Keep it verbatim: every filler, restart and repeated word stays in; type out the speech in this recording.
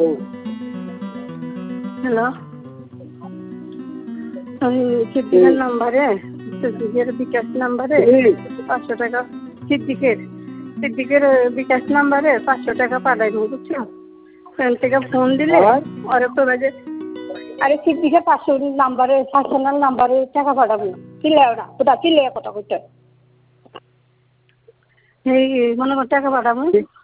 Hello, ওই সিদ্দিকের নাম্বারে, সিদ্দিকের বিকাশ নাম্বারে পাঁচশো টাকা, সিদ্দিকের সিদ্দিকের বিকাশ নাম্বারে পাঁচশো টাকা পাঠাইব, বুঝছো? ফোন থেকে ফোন দিলে ওরা তোরা যে, আরে সিদ্দিকের পাঁচশো নাম্বারে, পার্সোনাল নাম্বারে টাকা পাঠাবো। চিল্লায় ওরা, কোথা চিল্লায় কথা কইতে, এই মনে কর টাকা পাঠাবো।